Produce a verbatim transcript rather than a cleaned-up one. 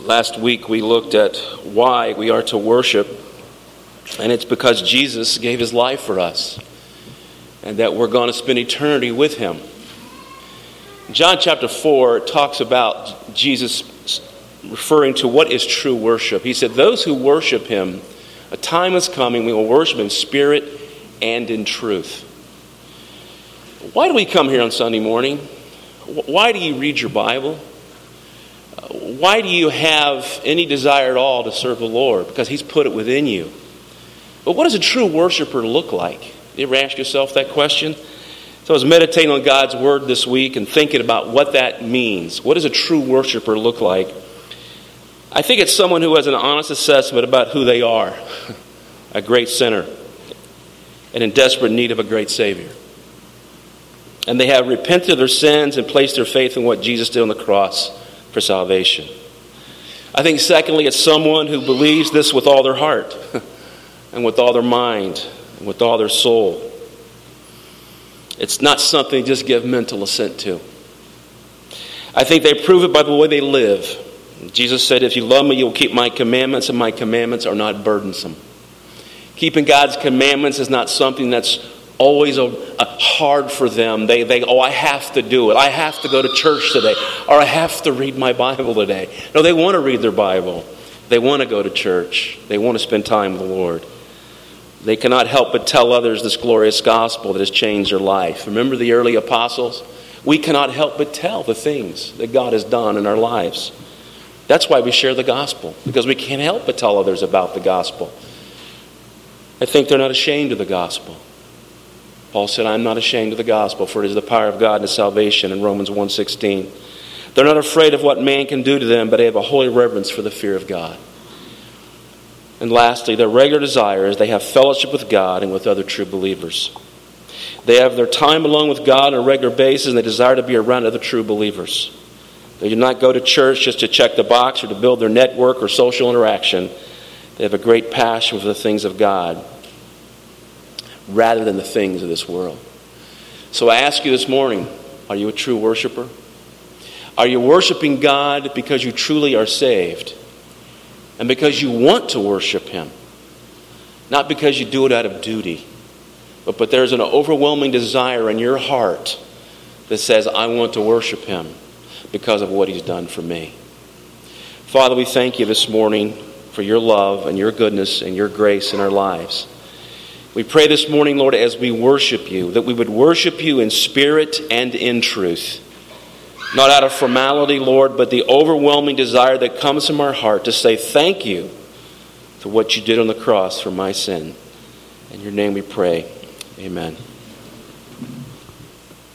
Last week we looked at why we are to worship, and it's because Jesus gave his life for us, and that we're going to spend eternity with him. John chapter four talks about Jesus referring to what is true worship. He said, those who worship him, a time is coming, we will worship in spirit and in truth. Why do we come here on Sunday morning? Why do you read your Bible? Why do you have any desire at all to serve the Lord? Because he's put it within you. But what does a true worshiper look like? You ever ask yourself that question? So I was meditating on God's word this week and thinking about what that means. What does a true worshiper look like? I think it's someone who has an honest assessment about who they are. A great sinner and in desperate need of a great Savior. And they have repented of their sins and placed their faith in what Jesus did on the cross for salvation. I think secondly, it's someone who believes this with all their heart and with all their mind and with all their soul. It's not something they just give mental assent to. I think they prove it by the way they live. Jesus said, if you love me, you'll keep my commandments, and my commandments are not burdensome. Keeping God's commandments is not something that's always a, a hard for them. They, they, oh, I have to do it. I have to go to church today. Or I have to read my Bible today. No, they want to read their Bible. They want to go to church. They want to spend time with the Lord. They cannot help but tell others this glorious gospel that has changed their life. Remember the early apostles? We cannot help but tell the things that God has done in our lives. That's why we share the gospel, because we can't help but tell others about the gospel. I think they're not ashamed of the gospel. Paul said, I'm not ashamed of the gospel, for it is the power of God and salvation in Romans one sixteen. They're not afraid of what man can do to them, but they have a holy reverence for the fear of God. And lastly, their regular desire is they have fellowship with God and with other true believers. They have their time alone with God on a regular basis, and they desire to be around other true believers. They do not go to church just to check the box or to build their network or social interaction. They have a great passion for the things of God rather than the things of this world. So I ask you this morning, are you a true worshiper? Are you worshiping God because you truly are saved and because you want to worship him? Not because you do it out of duty, but, but there's an overwhelming desire in your heart that says, I want to worship him because of what he's done for me. Father, we thank you this morning for your love and your goodness and your grace in our lives. We pray this morning, Lord, as we worship you, that we would worship you in spirit and in truth. Not out of formality, Lord, but the overwhelming desire that comes from our heart to say thank you for what you did on the cross for my sin. In your name we pray. Amen.